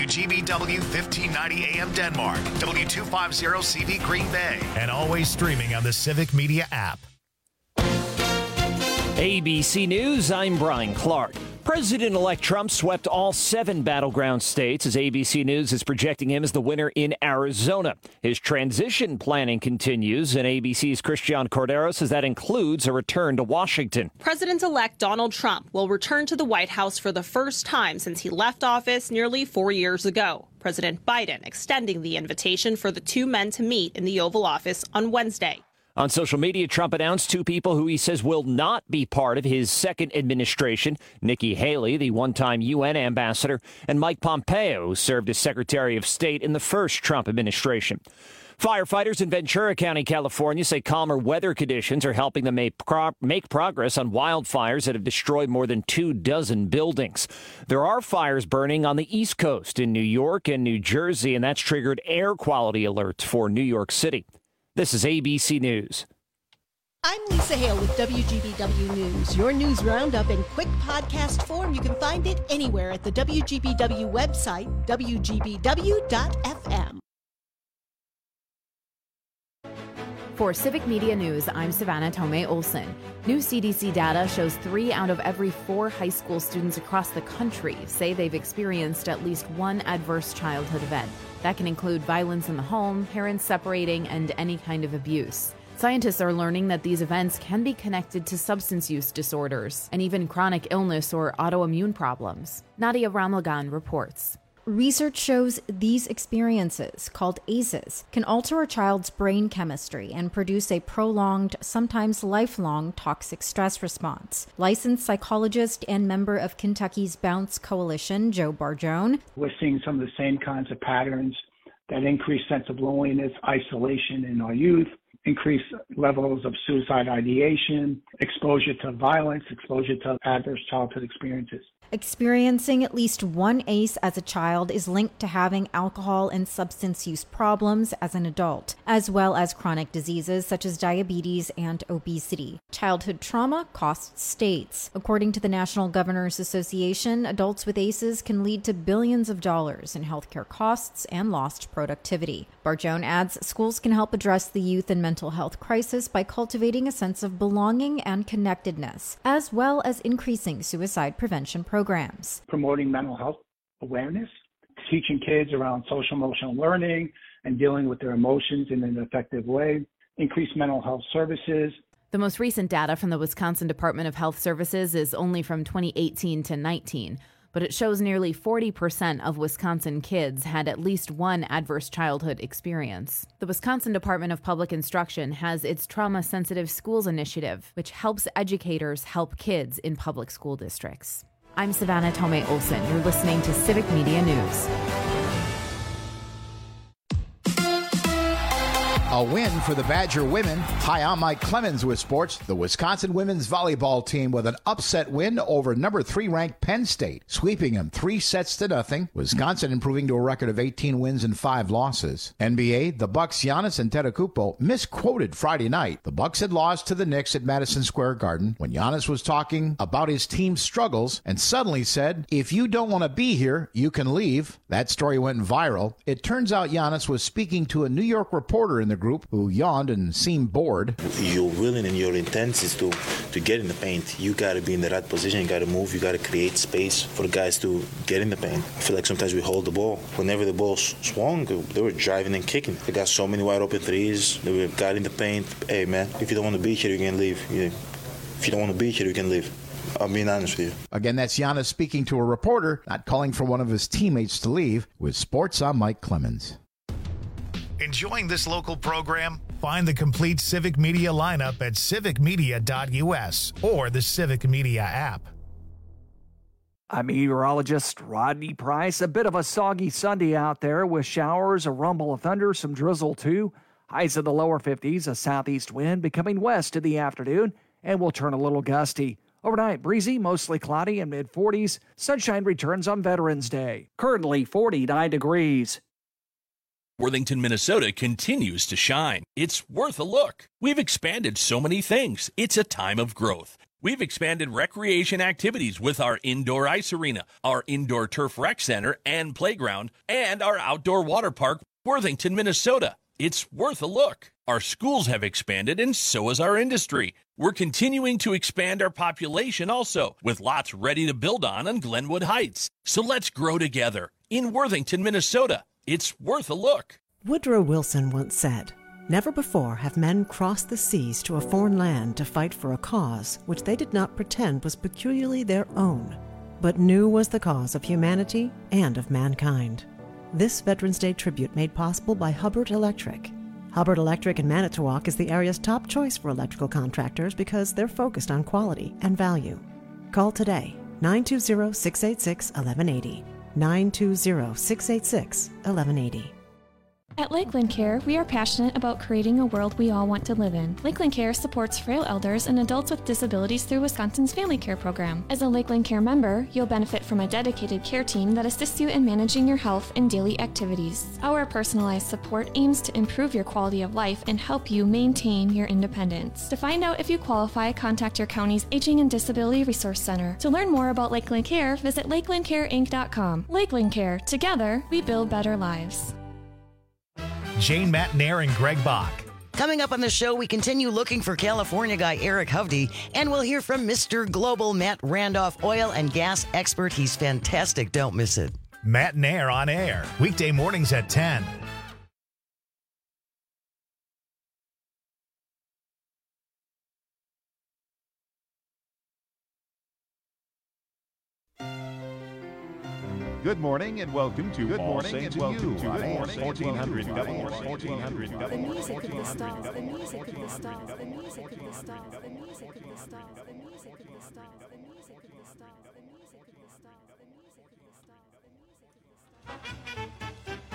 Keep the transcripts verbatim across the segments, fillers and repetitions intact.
W G B W fifteen ninety A M Denmark, W two fifty C V Green Bay, and always streaming on the Civic Media app. A B C News, I'm Brian Clark. President-elect Trump swept all seven battleground states as A B C News is projecting him as the winner in Arizona. His transition planning continues, and A B C's Christian Cordero says that includes a return to Washington. President-elect Donald Trump will return to the White House for the first time since he left office nearly four years ago. President Biden extending the invitation for the two men to meet in the Oval Office on Wednesday. On social media, Trump announced two people who he says will not be part of his second administration. Nikki Haley, the one-time U N ambassador, and Mike Pompeo, who served as Secretary of State in the first Trump administration. Firefighters in Ventura County, California, say calmer weather conditions are helping them make, pro- make progress on wildfires that have destroyed more than two dozen buildings. There are fires burning on the East Coast in New York and New Jersey, and that's triggered air quality alerts for New York City. This is A B C News. I'm Lisa Hale with W G B W News. Your news roundup in quick podcast form. You can find it anywhere at the W G B W website, W G B W dot F M. For Civic Media News, I'm Savannah Tomei Olson. New C D C data shows three out of every four high school students across the country say they've experienced at least one adverse childhood event. That can include violence in the home, parents separating, and any kind of abuse. Scientists are learning that these events can be connected to substance use disorders and even chronic illness or autoimmune problems. Nadia Ramlagan reports. Research shows these experiences, called A C Es, can alter a child's brain chemistry and produce a prolonged, sometimes lifelong, toxic stress response. Licensed psychologist and member of Kentucky's Bounce Coalition, Joe Barjone. We're seeing some of the same kinds of patterns, that increased sense of loneliness, isolation in our youth, increased levels of suicide ideation, exposure to violence, exposure to adverse childhood experiences. Experiencing at least one A C E as a child is linked to having alcohol and substance use problems as an adult, as well as chronic diseases such as diabetes and obesity. Childhood trauma costs states. According to the National Governors Association, adults with A C Es can lead to billions of dollars in healthcare costs and lost productivity. Barjone adds schools can help address the youth and mental health crisis by cultivating a sense of belonging and connectedness, as well as increasing suicide prevention programs. programs. Promoting mental health awareness, teaching kids around social emotional learning and dealing with their emotions in an effective way, increase mental health services. The most recent data from the Wisconsin Department of Health Services is only from twenty eighteen to nineteen, but it shows nearly forty percent of Wisconsin kids had at least one adverse childhood experience. The Wisconsin Department of Public Instruction has its Trauma-Sensitive Schools Initiative, which helps educators help kids in public school districts. I'm Savannah Tomei Olson. You're listening to Civic Media News. A win for the Badger women. Hi, I'm Mike Clemens with sports. The Wisconsin women's volleyball team with an upset win over number three ranked Penn State, sweeping them three sets to nothing. Wisconsin improving to a record of eighteen wins and five losses. N B A, the Bucks' Giannis Antetokounmpo misquoted Friday night. The Bucks had lost to the Knicks at Madison Square Garden when Giannis was talking about his team's struggles and suddenly said, "If you don't want to be here, you can leave." That story went viral. It turns out Giannis was speaking to a New York reporter in the group who yawned and seemed bored. Your willing and your intent is to, to get in the paint. You got to be in the right position. You got to move. You got to create space for the guys to get in the paint. I feel like sometimes we hold the ball. Whenever the ball swung, they were driving and kicking. They got so many wide open threes. They were got in the paint. Hey, man, if you don't want to be here, you can leave. If you don't want to be here, you can leave. I'm being honest with you. Again, that's Giannis speaking to a reporter, not calling for one of his teammates to leave. With sports, I'm Mike Clemens. Enjoying this local program? Find the complete Civic Media lineup at civic media dot U S or the Civic Media app. I'm meteorologist Rodney Price. A bit of a soggy Sunday out there with showers, a rumble of thunder, some drizzle too. Highs in the lower fifties, a southeast wind becoming west in the afternoon, and will turn a little gusty. Overnight, breezy, mostly cloudy and mid forties. Sunshine returns on Veterans Day. Currently forty-nine degrees. Worthington, Minnesota continues to shine. It's worth a look. We've expanded so many things. It's a time of growth. We've expanded recreation activities with our indoor ice arena, our indoor turf rec center and playground, and our outdoor water park, Worthington, Minnesota. It's worth a look. Our schools have expanded, and so has our industry. We're continuing to expand our population also, with lots ready to build on on Glenwood Heights. So let's grow together in Worthington, Minnesota. It's worth a look. Woodrow Wilson once said, "Never before have men crossed the seas to a foreign land to fight for a cause which they did not pretend was peculiarly their own, but knew was the cause of humanity and of mankind." This Veterans Day tribute made possible by Hubbard Electric. Hubbard Electric in Manitowoc is the area's top choice for electrical contractors because they're focused on quality and value. Call today, nine two zero, six eight six, one one eight zero, nine two zero, six eight six, one one eight zero. At Lakeland Care, we are passionate about creating a world we all want to live in. Lakeland Care supports frail elders and adults with disabilities through Wisconsin's Family Care Program. As a Lakeland Care member, you'll benefit from a dedicated care team that assists you in managing your health and daily activities. Our personalized support aims to improve your quality of life and help you maintain your independence. To find out if you qualify, contact your county's Aging and Disability Resource Center. To learn more about Lakeland Care, visit lakeland care inc dot com. Lakeland Care. Together, we build better lives. Jane Matnair and Greg Bach. Coming up on the show, we continue looking for California guy Eric Hovde, and we'll hear from Mister Global Matt Randolph, oil and gas expert. He's fantastic. Don't miss it. Matnair on air, weekday mornings at ten. Good morning and welcome to Good Morning and welcome to Good Morning fourteen hundred fourteen hundred The music of the stars, the music of the stars, the music of the stars, the music of the stars, the music of the stars, the music of the stars, the music of the stars, the music of the stars, the music of the stars.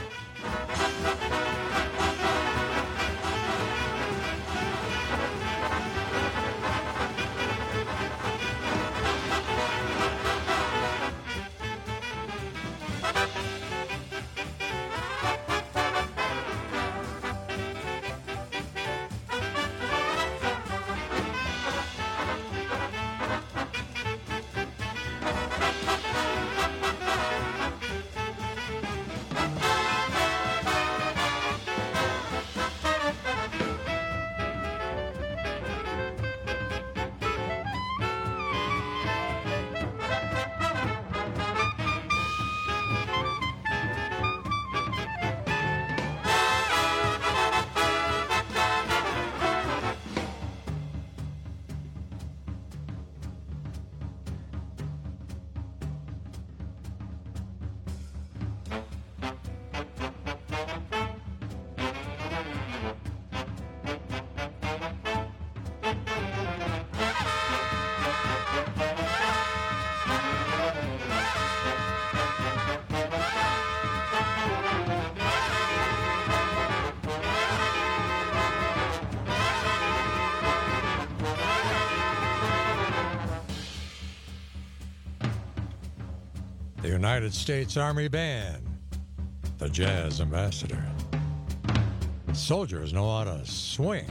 The United States Army Band, the Jazz Ambassador. Soldiers know how to swing.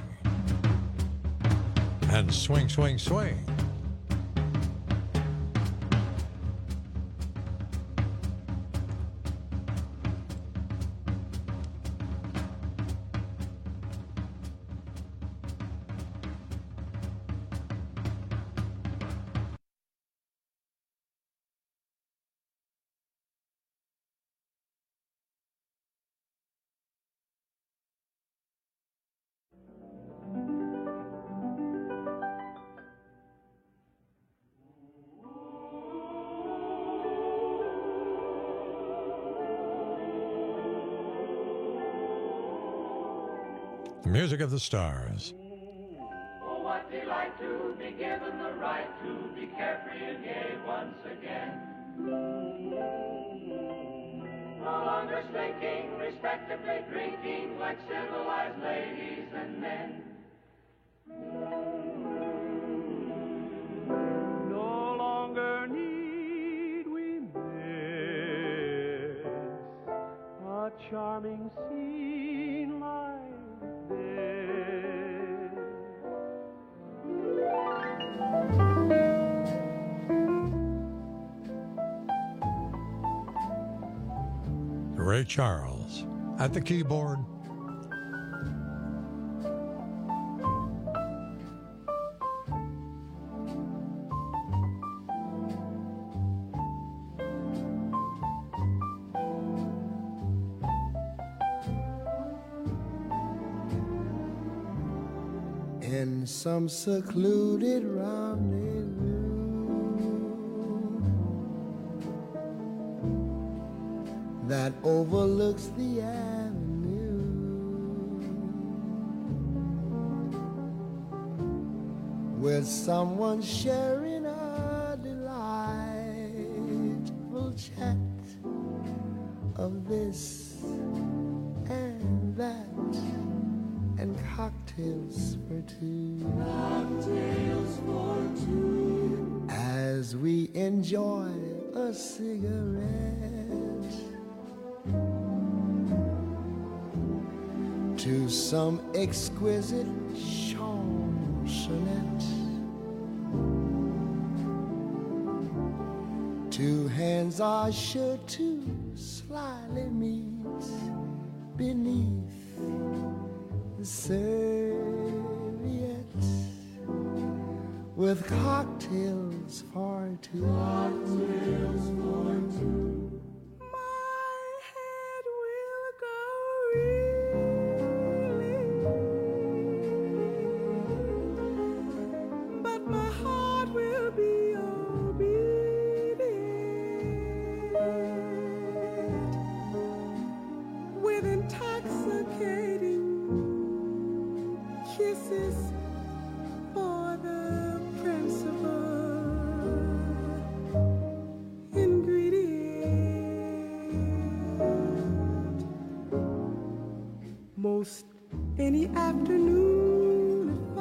And swing, swing, swing. The music of the stars. Oh, what delight to be given the right to be carefree and gay once again. No longer slinking, respectably drinking like civilized ladies and men. No longer need we miss a charming scene like this. Ray Charles at the keyboard. In some secluded rendezvous, that overlooks the avenue, with someone sharing a delightful chat of this and that, and cocktails for two. Cocktails for two. As we enjoy a cigarette. To some exquisite chansonette. Two hands are sure to slyly meet beneath the serviette, with cocktails for two. Cocktails for two. My head will go reeling, but my heart will be obedient, with intoxicating kisses for the principal ingredient. Most any afternoon at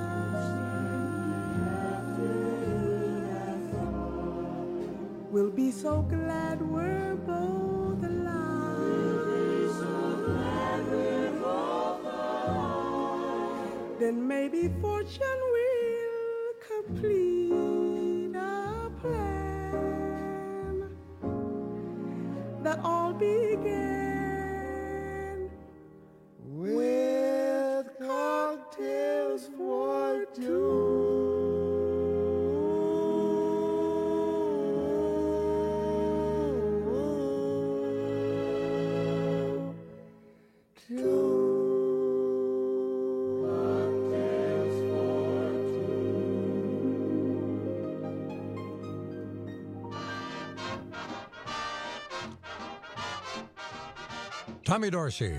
five, we'll be so glad we're both alive. So glad we're both alive. Then maybe fortune will complete a plan that all began with cocktails for two. Tommy Dorsey.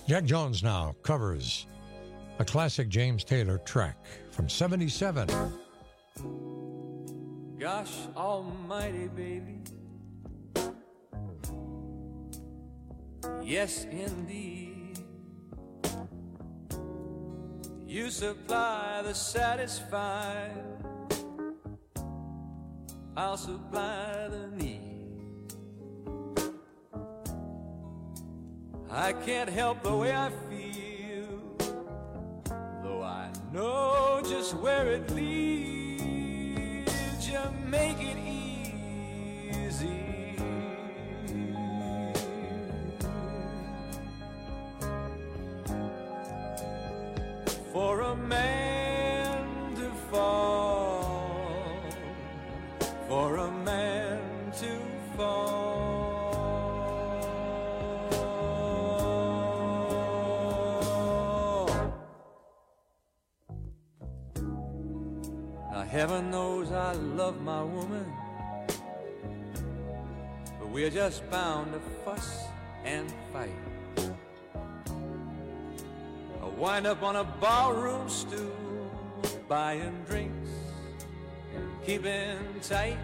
Jack Jones now covers a classic James Taylor track from seventy-seven. Gosh almighty, baby. Yes, indeed. You supply the satisfied, I'll supply the need. I can't help the way I feel, though I know just where it leads. You make it easy. For a man to fall, for a man to fall. Now heaven knows I love my woman, but we're just bound to fuss and fight. Wind up on a barroom stool, buying drinks and keeping tight.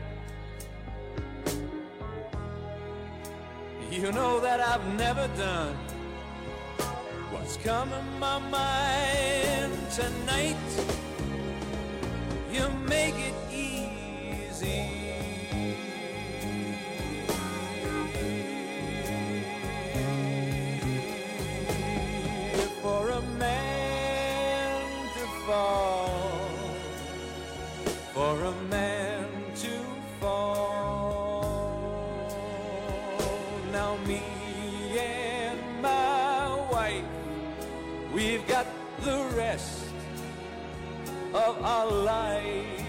You know that I've never done what's come in my mind tonight. You make it easy. For a man to fall, for a man to fall. Now me and my wife, we've got the rest of our life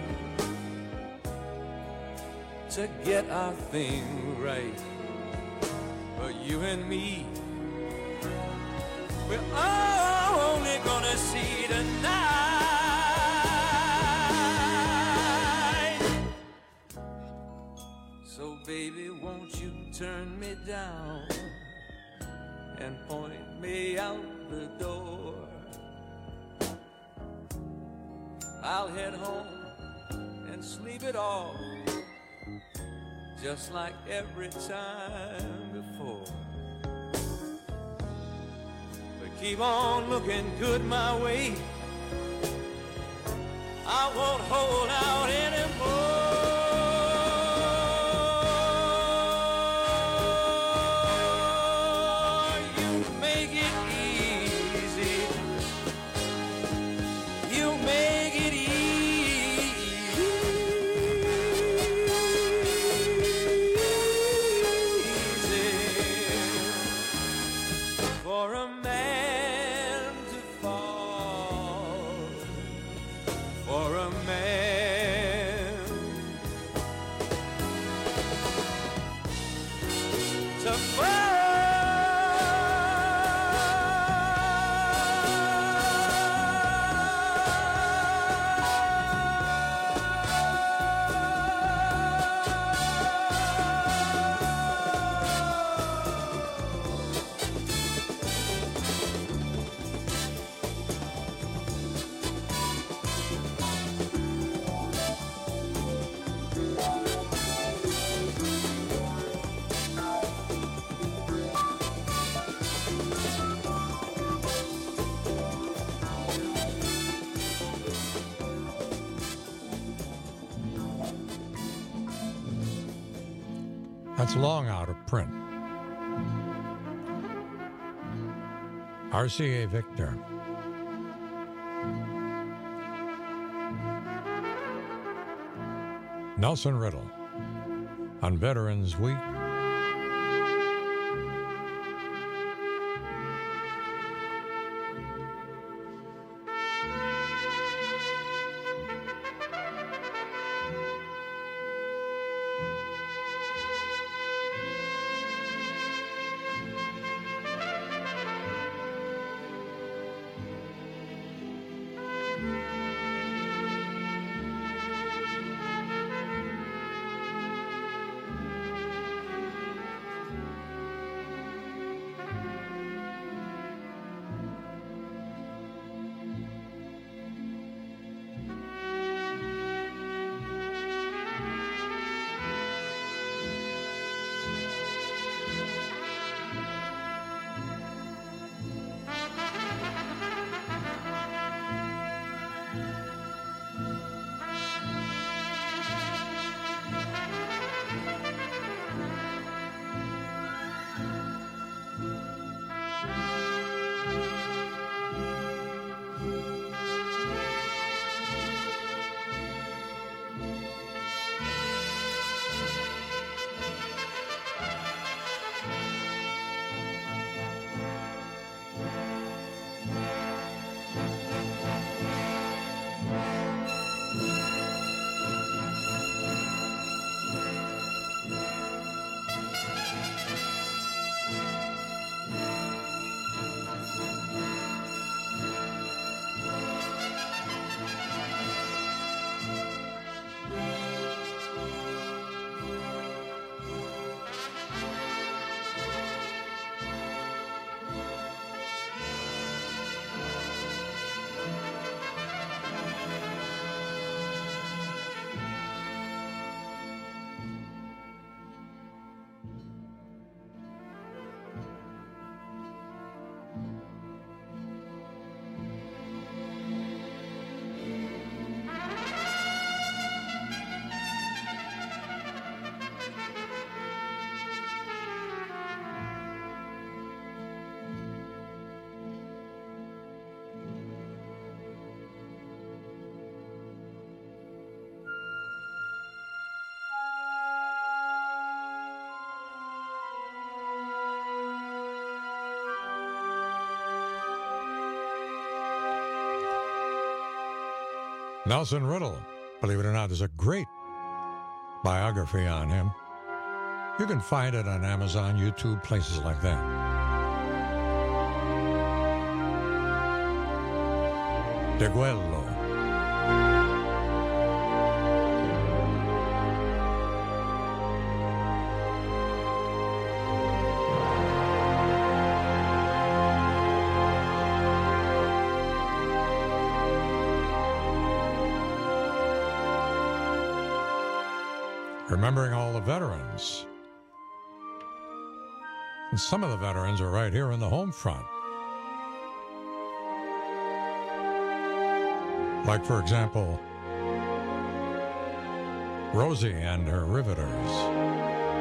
to get our thing right. But you and me, we're only gonna see tonight. So baby, won't you turn me down and point me out the door? I'll head home and sleep it off, just like every time before. Keep on looking good my way, I won't hold out anymore. You make it easy. You make it easy. For a man, for a man to fall. That's long out of print. R C A Victor. Nelson Riddle on Veterans Week. Nelson Riddle, believe it or not, there's a great biography on him. You can find it on Amazon, YouTube, places like that. De Guello. Remembering all the veterans. And some of the veterans are right here in the home front. Like, for example, Rosie and her Riveters.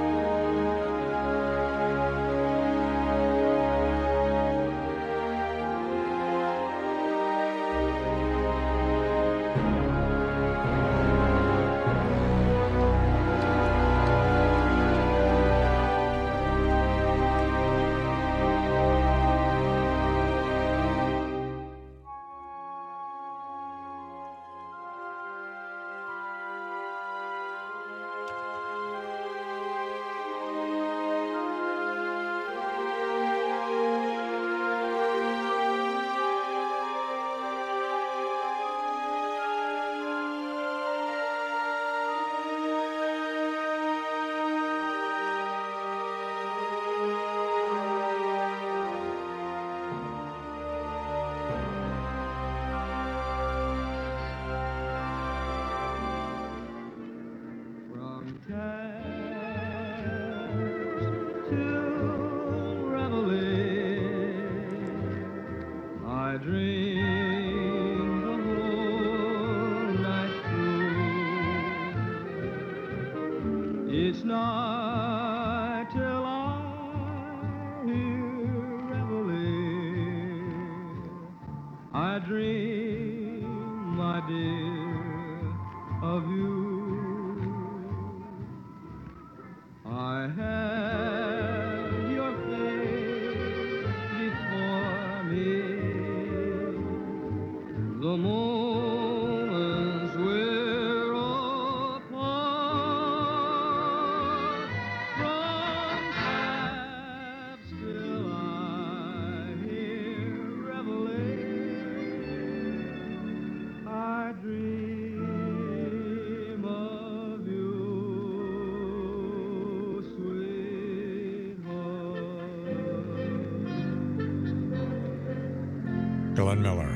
Glenn Miller.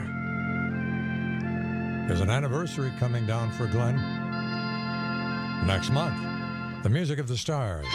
There's an anniversary coming down for Glenn next month. The Music of the Stars.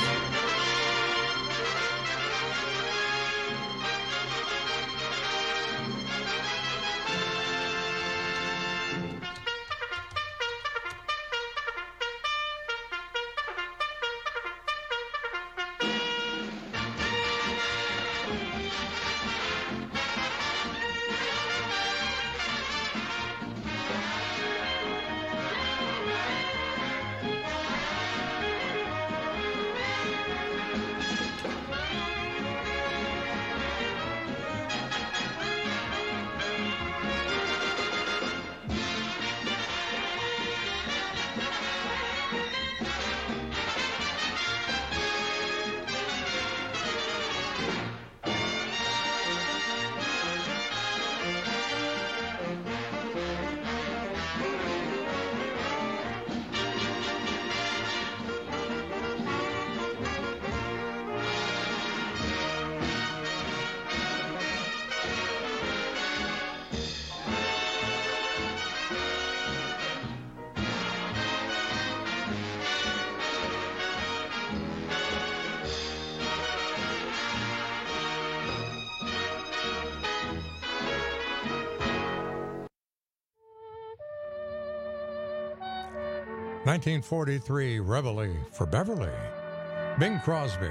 nineteen forty-three Reveille for Beverly, Bing Crosby.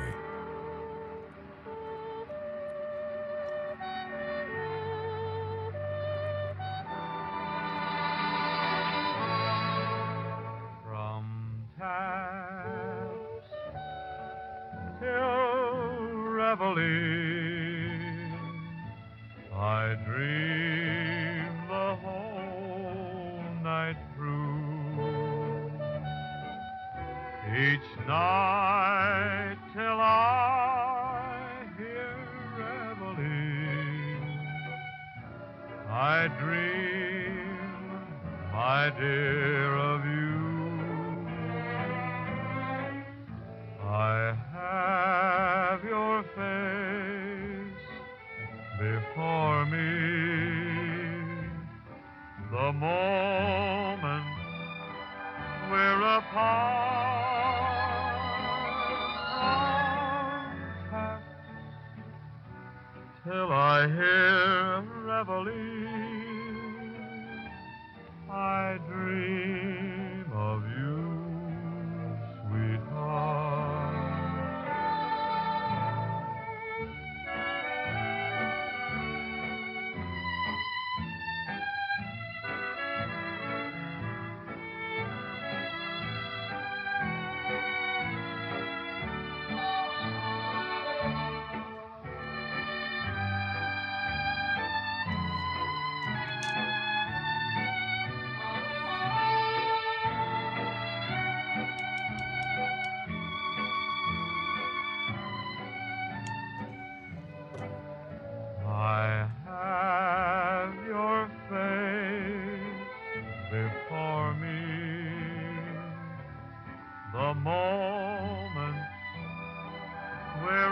From taps till Reveille, I dream the whole night night till I hear reveille. I dream, my dear, of you. I have your face before me. The moment we're apart, till I hear reveille, I dream of you, sweetheart. I have your face before me. The moment we're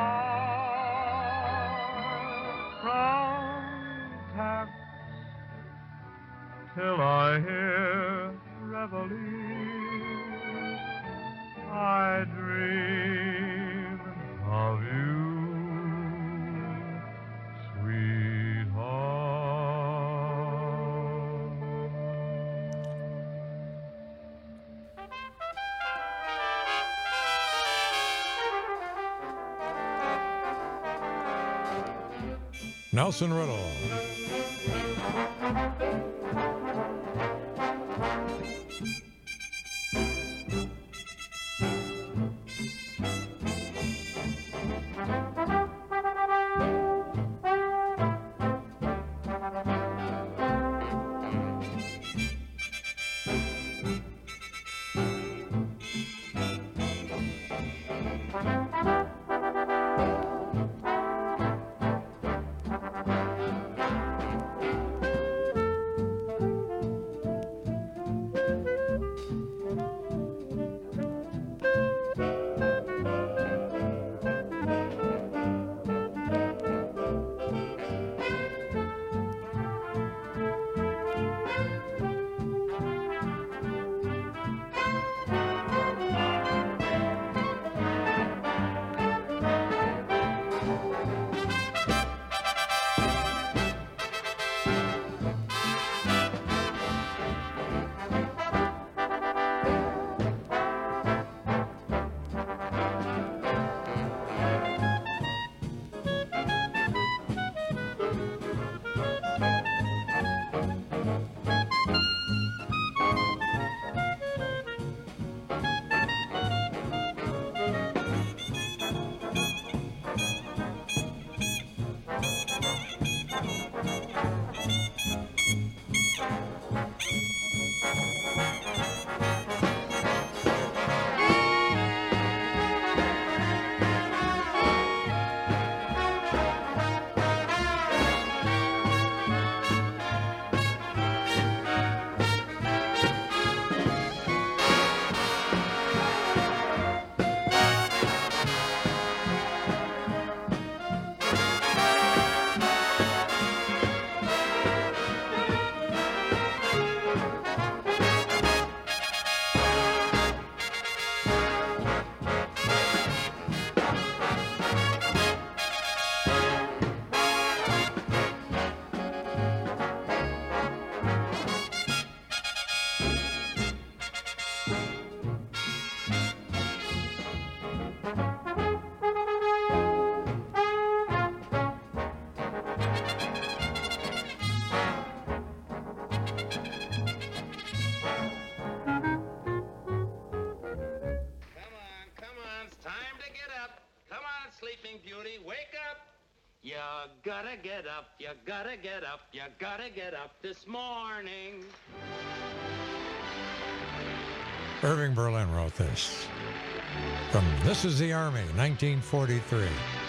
apart, contact till I hear reveille. I dream of you. Nelson Riddle. You gotta get up, you gotta get up, you gotta get up this morning. Irving Berlin wrote this. From This Is the Army, nineteen forty-three.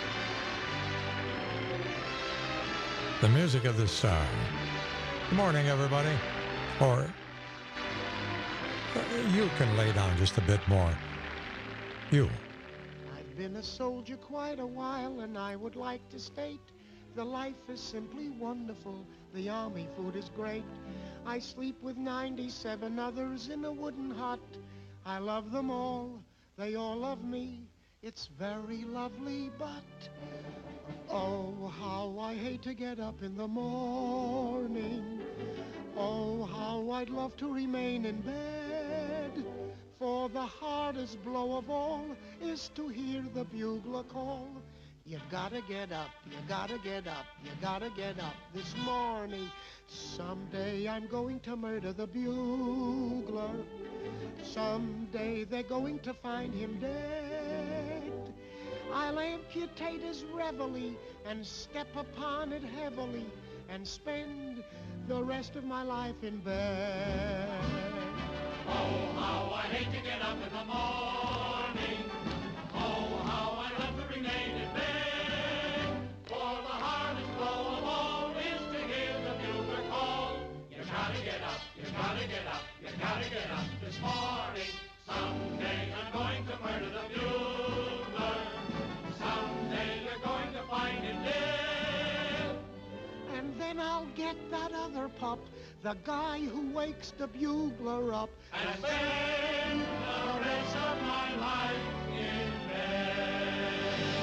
The music of the star. Good morning, everybody. Or uh, you can lay down just a bit more. You. I've been a soldier quite a while, and I would like to state the life is simply wonderful. The army food is great. I sleep with ninety-seven others in a wooden hut. I love them all. They all love me. It's very lovely, but oh, how I hate to get up in the morning. Oh, how I'd love to remain in bed. For the hardest blow of all is to hear the bugler call. You gotta get up, you gotta get up, you gotta get up this morning. Someday I'm going to murder the bugler. Someday they're going to find him dead. I'll amputate his reveille and step upon it heavily and spend the rest of my life in bed. Oh, how I hate to get up in the morning. Oh, how I love to remain in bed. For the hardest blow of all is to hear the bugler call. You gotta get up, you gotta get up, you gotta get up this morning. Someday I'm going to murder the bugler. Someday you're going to find him dead. And then I'll get that other pup, the guy who wakes the bugler up, and spend the rest of my life in bed.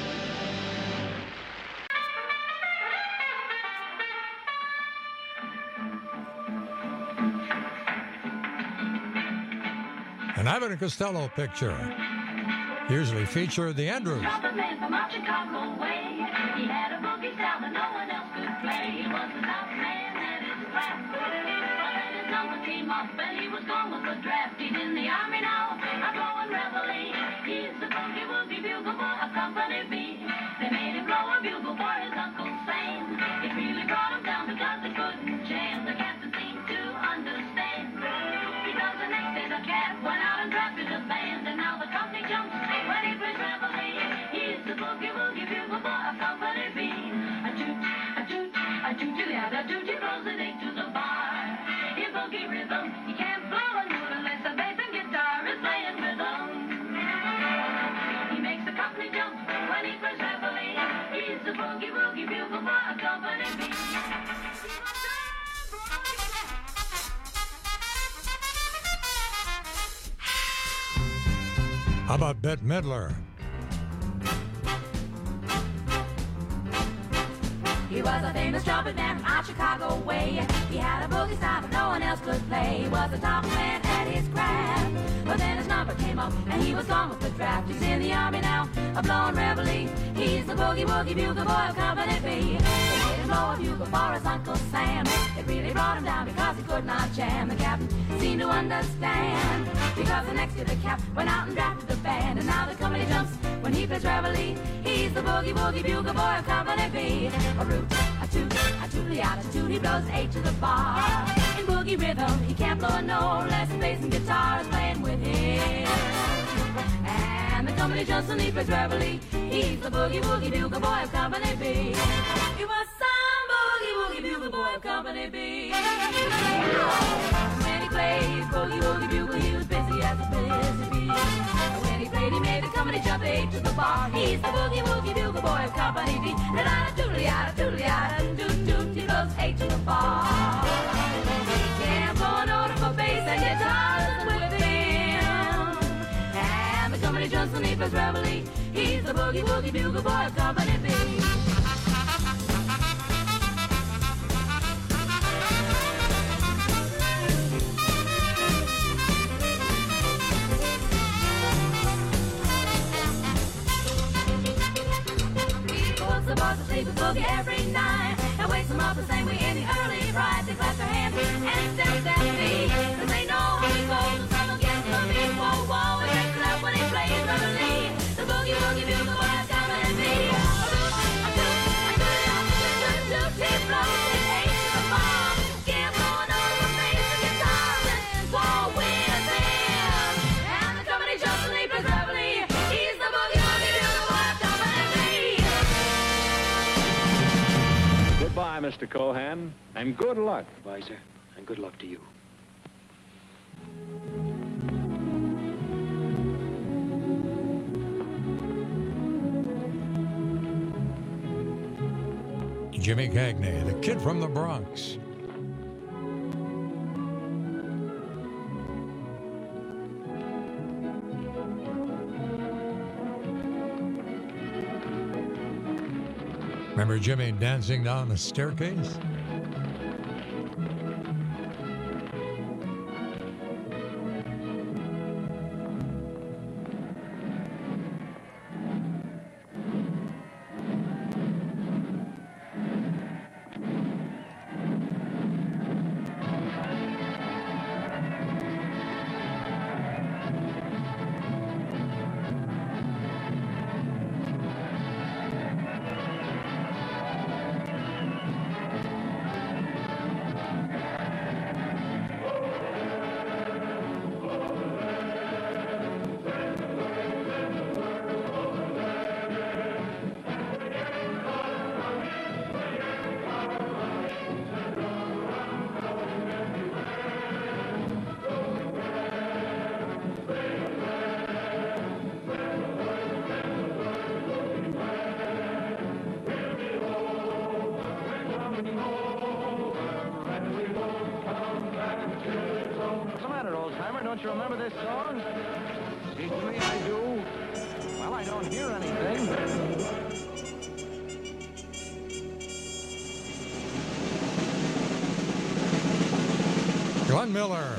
An Abbott and Costello picture. Usually feature the Andrews. Trumpet man from out Chicago way. He had a boogie style that no one else could play. He was the top man at his craft. But then his number came up and he was gone with the draft. He's in the army now, I'm blowing reveille. He's the boogie woogie bugle boy of Company B. They made him blow a bugle for his Uncle Sam. It really brought him down because they couldn't jam. The captain seemed to understand. Because the next day the cat went out and drafted a band. And now the company jumps when he plays reveille. He's the boogie woogie bugle boy of Company B. A toot, a toot, a toot, a toot, he blows it eight to the bar. In boogie rhythm, he can't blow a note unless the bass and guitar is playing rhythm. He makes the company jump when he plays reveille. He's the boogie woogie bugle boy of Company B. How about Bette Midler? He was a famous trumpet man from out Chicago way. He had a boogie style but no one else could play. He was the top man at his craft. But then his number came up and he was gone with the draft. He's in the army now, a blowing reveille. He's the boogie woogie bugle boy of Company B. They made him blow a bugle for his Uncle Sam. It really brought him down because he could not jam. The captain seemed to understand. Because the next year the cap went out and drafted the band. And now the company jumps when he plays reveille. He's the boogie woogie bugle boy of Company B. A root, a toot, a tootly out, a toot, he blows eight to the bar. In boogie rhythm, he can't blow a note unless the bass and guitar is playing with him. And the company jumps when he plays reveille. He's the boogie woogie bugle boy of Company B. He was some boogie woogie bugle boy of Company B. When he played boogie woogie bugle, he was busy as a busy bee. When he played, he made the company jump eight to the bar. He's the boogie woogie bugle boy of Company B. Da da doodly da doodly da doot doot. He blows eight to the bar. He can't blow a note for bass and guitars with him. And the company jumps when he plays reveille. He's the boogie woogie bugle boy of Company B. The boys will sleep with boogie every night and wakes them up the same way in the early bright. They clap their hands and step their feet, 'cause they know how it goes. The sun will get to me, whoa, whoa, it wakes it up when he plays reveille. The boogie woogie bugle boy of Company B. A root, a toot, a toot, a toot, toot, he blows it eight to the bar. Can't blow a note of bass and guitar and war with him. Mister Cohan, and good luck. Bye, sir, and good luck to you. Jimmy Cagney, the kid from the Bronx. Remember Jimmy dancing down the staircase? Don't you remember this song? Seems to me I do. Well, I don't hear anything. Glenn Miller.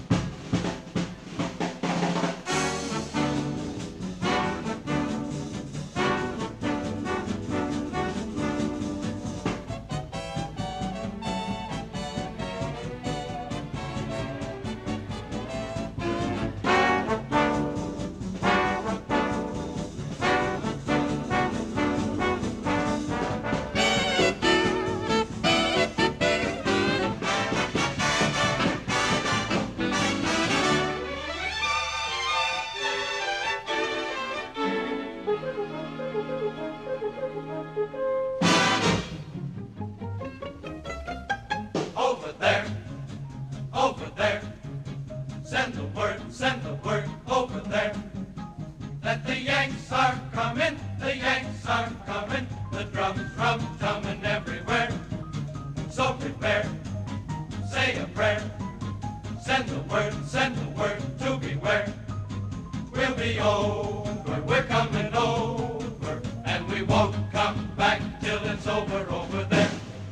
Over there, over there, send the word, send the word over there, that the Yanks are coming, the Yanks are coming, the drums, rum, tumming everywhere. So prepare, say a prayer, send the word, send the word to beware. We'll be over, we're coming over, and we won't come back till it's over, over there.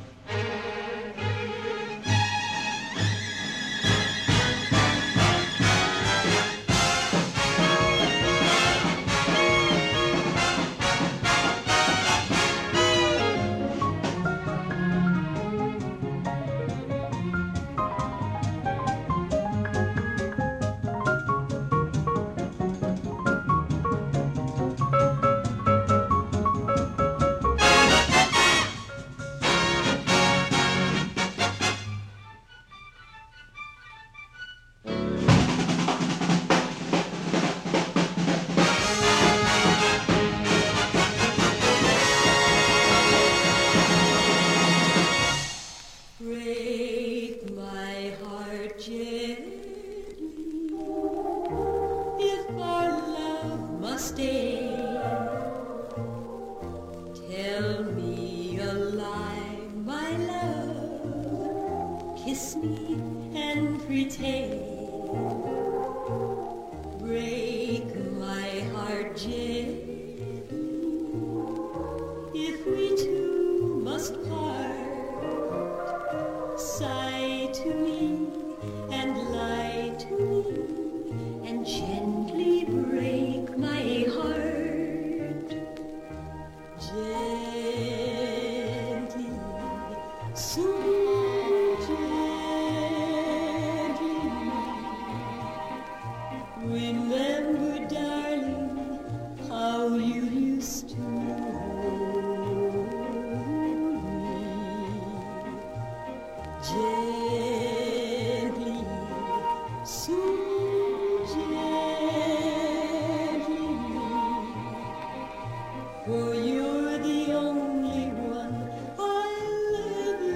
Break my heart gently if our love must stay. Tell me a lie, my love. Kiss me and pretend. Break my heart gently if we two must part. Sigh to me and lie to me and gently break my heart. Gently, so gently. Remember, darling, how you used to hold me. Gently, so gently, for you're the only one I'll ever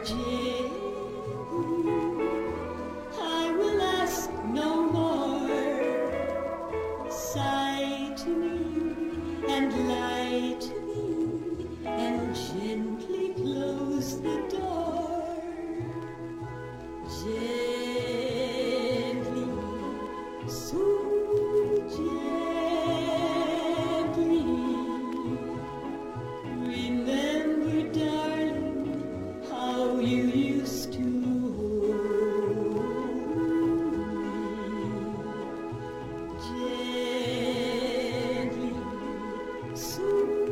I will ask no more. Sigh to me and lie to me and gently close the door. Gently, so gently. Remember, darling, how you used to hold me. Gently, so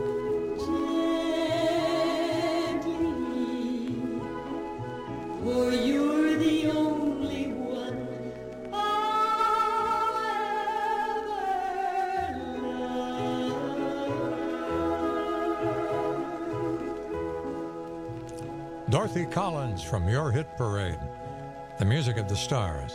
gently. For you're the only one I'll ever love. Dorothy Collins from Your Hit Parade. The music of the stars.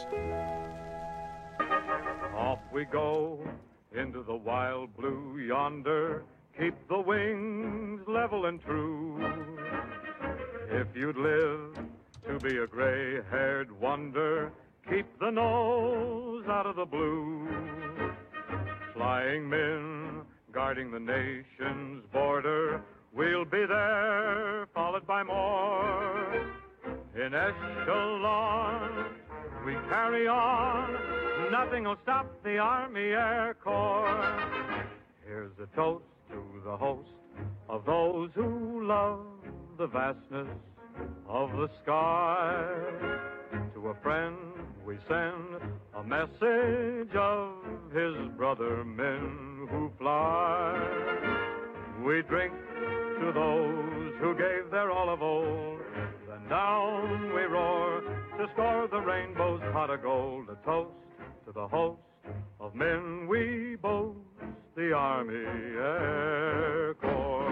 Off we go into the wild blue yonder. Keep the wings level and true. If you'd live to be a gray-haired wonder, keep the nose out of the blue. Flying men guarding the nation's border, we'll be there, followed by more. In echelon, we carry on. Nothing'll stop the Army Air Corps. Here's a toast to the host of those who love the vastness of the sky. To a friend we send a message of his brother men who fly. We drink to those who gave their all of old. Then down we roar to score the rainbow's pot of gold. A toast to the host of men we boast, the Army Air Corps.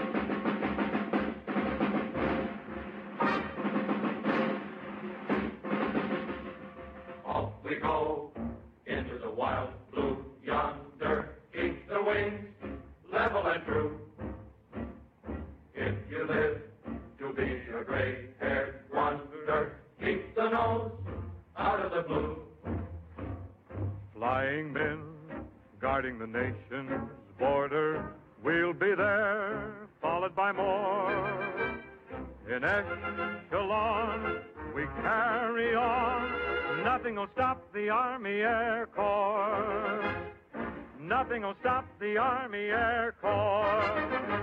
Off we go into the wild blue yonder. Keep the wings level and true. If you live to be a gray-haired wonder, keep the nose out of the blue. Flying men guarding the nation's border, we'll be there, followed by more. In echelon, we carry on. Nothing'll stop the Army Air Corps. Nothing'll stop the Army Air Corps.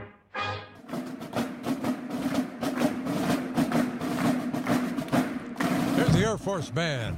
Here's the Air Force Band.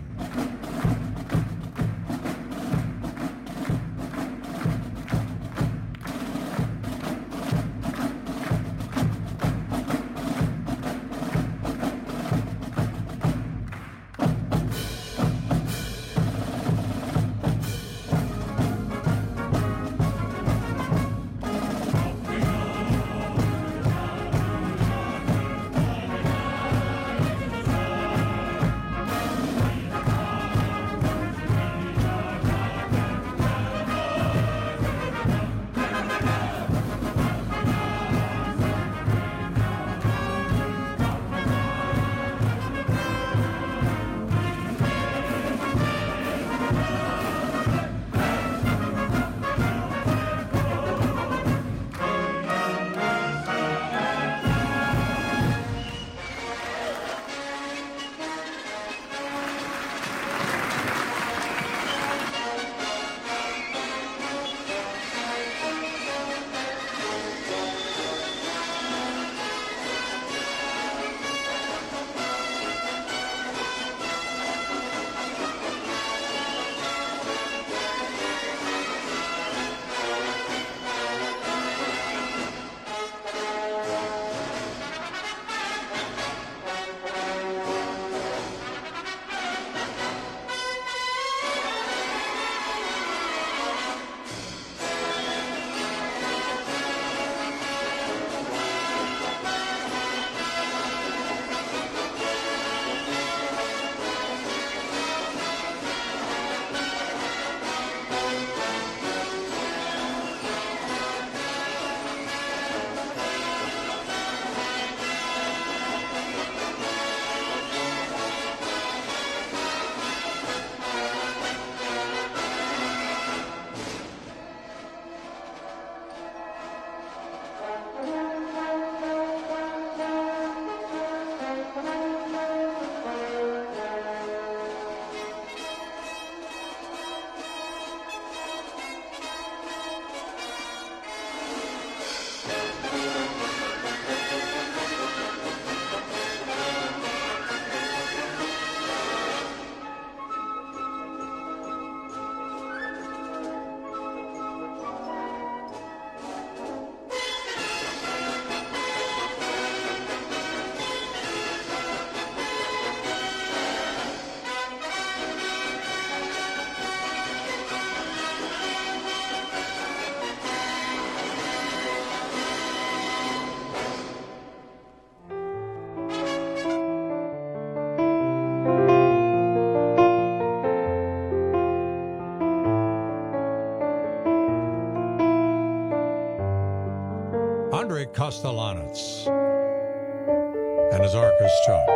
Kostelanetz and his orchestra.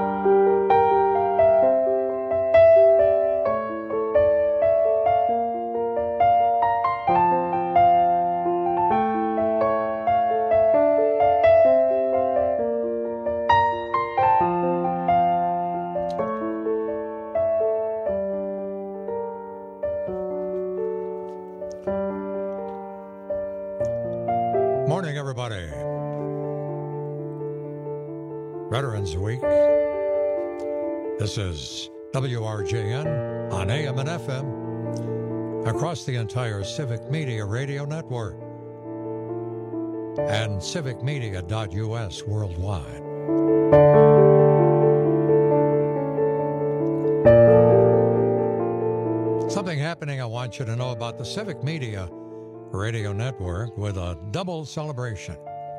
Morning, everybody. Veterans Week. This is W R J N on A M and F M across the entire Civic Media Radio Network and civic media dot U S worldwide. Something happening I want you to know about the Civic Media Radio Network with a double celebration.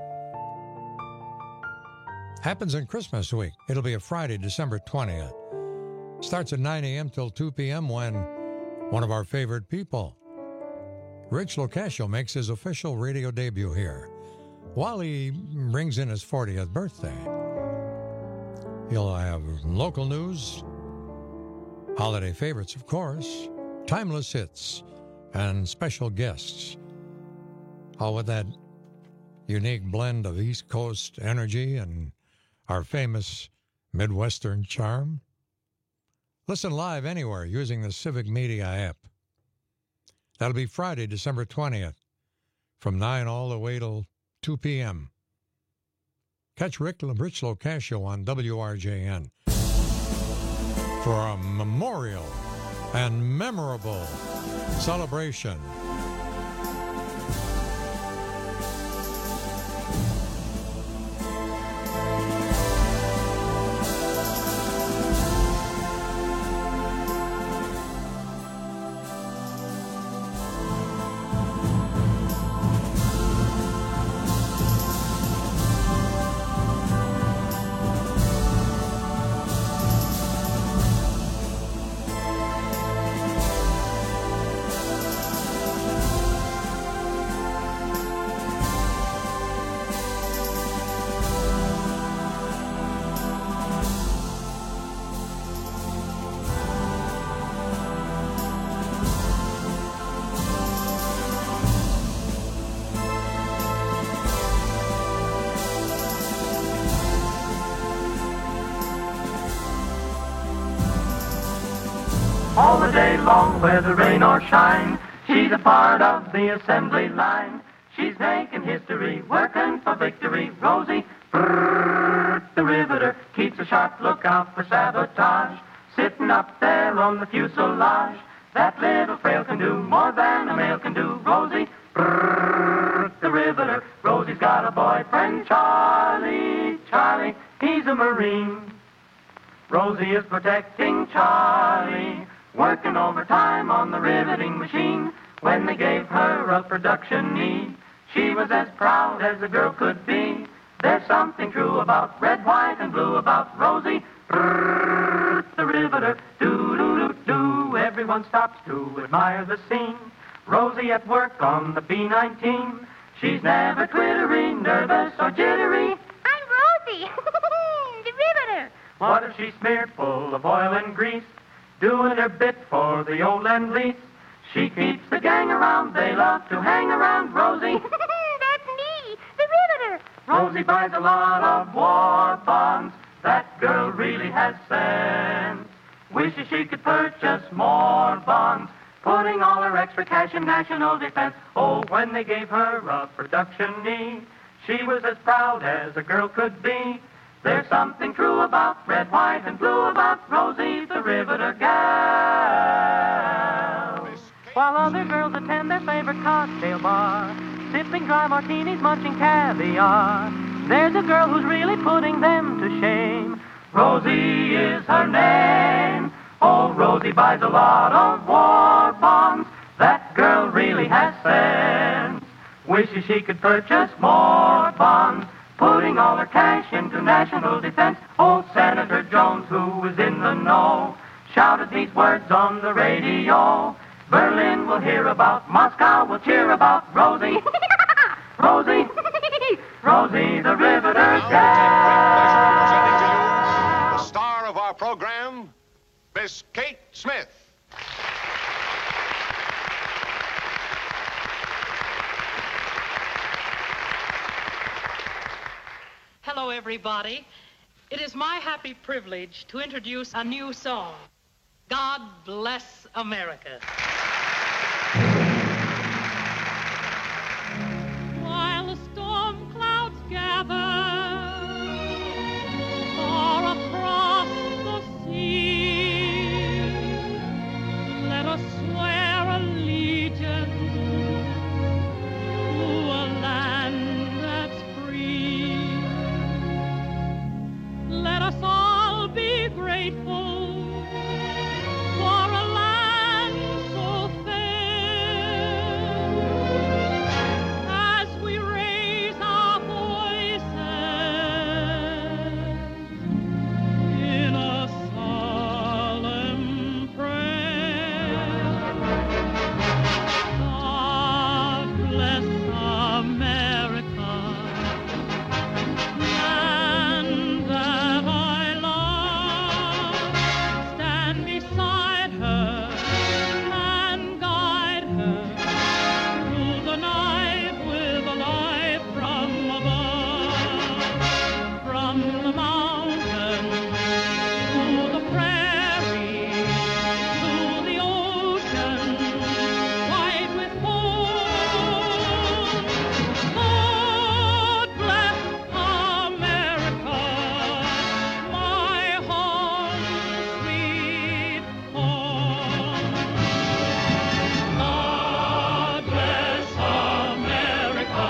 Happens in Christmas week. It'll be a Friday, December twentieth. Starts at nine a.m. till two p.m. when one of our favorite people, Rich Locascio, makes his official radio debut here while he brings in his fortieth birthday. He'll have local news, holiday favorites, of course, timeless hits, and special guests. All with that unique blend of East Coast energy and our famous Midwestern charm. Listen live anywhere using the Civic Media app. That'll be Friday, December twentieth, from nine all the way till two p.m. Catch Rick, Rich Locascio on W R J N for a memorial and memorable celebration. All the day long, whether rain or shine, she's a part of the assembly line. She's making history, working for victory. Rosie, brrr, the riveter, keeps a sharp lookout for sabotage. Sitting up there on the fuselage, that little frail can do more than a male can do. Rosie, brrr, the riveter. Rosie's got a boyfriend, Charlie, Charlie, he's a Marine. Rosie is protecting Charlie, working overtime on the riveting machine. When they gave her a production need, she was as proud as a girl could be. There's something true about red, white, and blue about Rosie, brrr, the riveter. Do-do-do-do, everyone stops to admire the scene. Rosie at work on the B nineteen. She's never twittery, nervous, or jittery. I'm Rosie, the riveter. What if she's smeared full of oil and grease, doing her bit for the old Lend-Lease? She keeps the gang around, they love to hang around Rosie. That's me, the riveter. Rosie buys a lot of war bonds. That girl really has sense. Wishes she could purchase more bonds, putting all her extra cash in national defense. Oh, when they gave her a production need, she was as proud as a girl could be. There's something true about red, white, and blue about Rosie, the riveter gal. While other girls attend their favorite cocktail bar, sipping dry martinis, munching caviar, there's a girl who's really putting them to shame. Rosie is her name. Oh, Rosie buys a lot of war bonds. That girl really has sense. Wishes she could purchase more bonds, putting all her cash into national defense. Old Senator Jones, who was in the know, shouted these words on the radio. Berlin will hear about, Moscow will cheer about Rosie. Rosie, Rosie the Riveter The star of our program, Miss Kate Smith. Hello, everybody. It is my happy privilege to introduce a new song, God Bless America. While the storm clouds gather far across the sea, let us swear allegiance to a land that's free. Let us all be grateful for a land so fair, as we raise our voices in a solemn prayer. God bless America, land that I love. Stand beside her and guide her through the night with a light from above. From the mountain to the prairie to the ocean white with foam. God bless America, my home, sweet home. God bless America,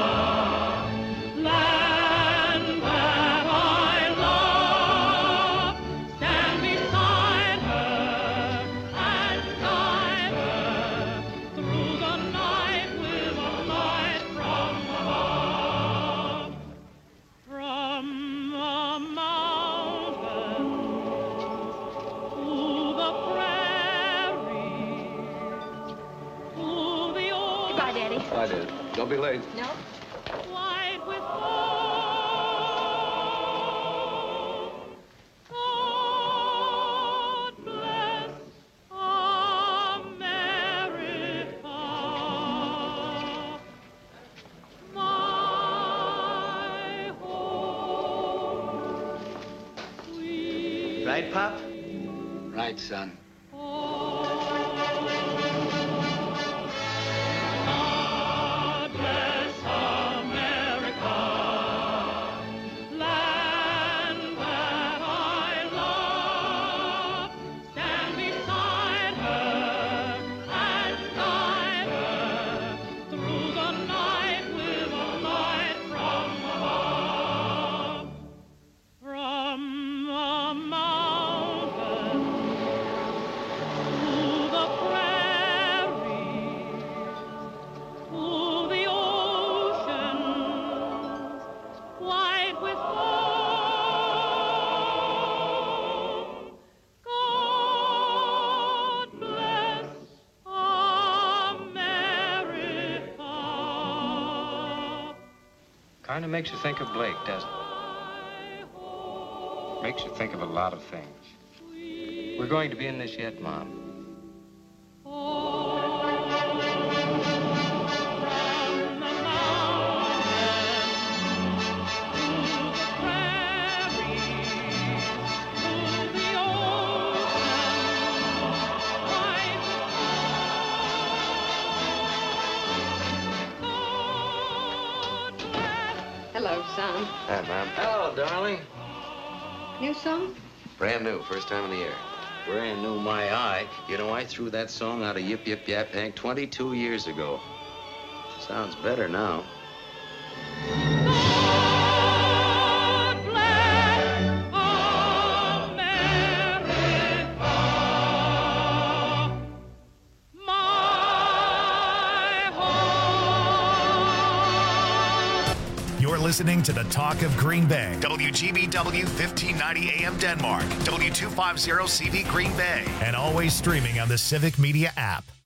land that I love. Stand beside her and guide her through the night with a light from above. From the mountain to the prairie to the ocean. Goodbye, Daddy. Bye, Dad. Don't be late. No. White with foam. God bless America, my home, sweet Right, Pop? Right, son. God bless America, land that I love. Stand beside her and guide her through the night with a light from above. From the mountain to the prairie to the ocean white with foam. God bless America. Kind of makes you think of Blake, doesn't it? Makes you think of a lot of things. We're going to be in this yet, Mom. Hello, son. Hi, Mom. Hello, darling. New song? Brand new, first time of the year. Brand new, my eye. You know, I threw that song out of Yip Yip Yap Hank twenty-two years ago. Sounds better now. You're listening to the Talk of Green Bay. W G B W fifteen ninety A M Denmark. W two fifty C V Green Bay. And always streaming on the Civic Media app.